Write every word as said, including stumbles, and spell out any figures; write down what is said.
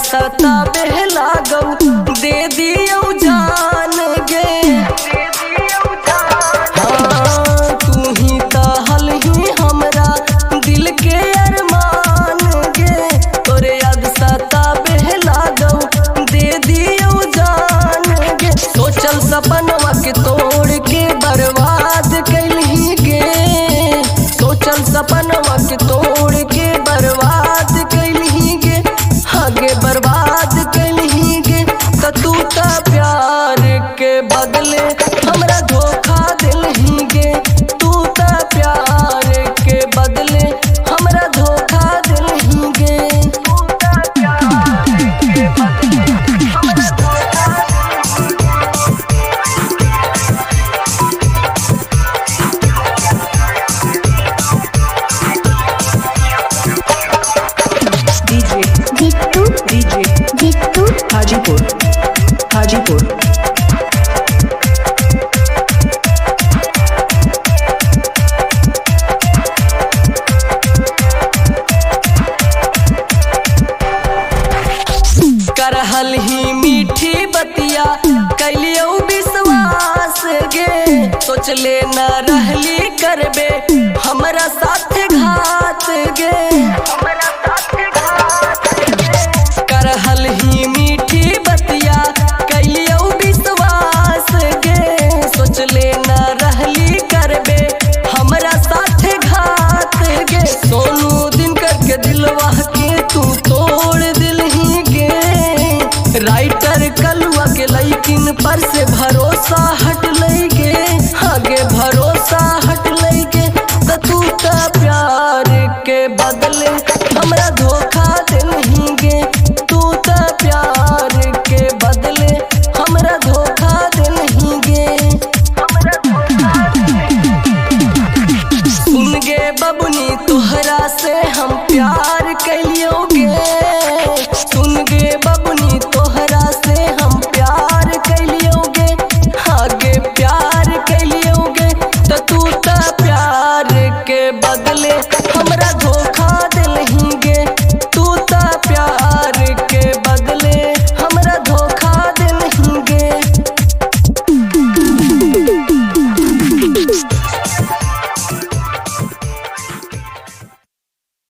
सताबे लागौ दे दियो जान गे। हाँ तू ही कहल ही हमरा दिल के अरमान गे। तोरे याद सताबे लागौ दे दियो जान गे। सोचल सपनवा के तोड़ के बर्बाद कैलही गे। सोचल सपनवा के तोड़ के बर्बाद कैलही गे। आगे बर्बाद कैलही गे। त तू त प्यार के बदले हमरा धोखा दिलही गे। तू त प्यार के बदले हमरा धोखा दिलही गे। तू त प्यार के बदले हमरा धोखा डीजे बिट्टू डीजे बिट्टू हाजीपुर हाजीपुर करहल ही मीठी बतिया कैलियो विश्वास गे। सोचले न रहली करबे हमरा साथ घात गे। करहल ही मीठी बतिया कैलियो विश्वास गे। सोचले न रहली करबे हमरा साथ घात गे। सोनू दिन करके दिलवा के तू तोड़ दिलही गे। राइटर कलुआ के लैकिन पर से भरोसा हट लई गे। आगे भरोसा हट लई गे। त तू त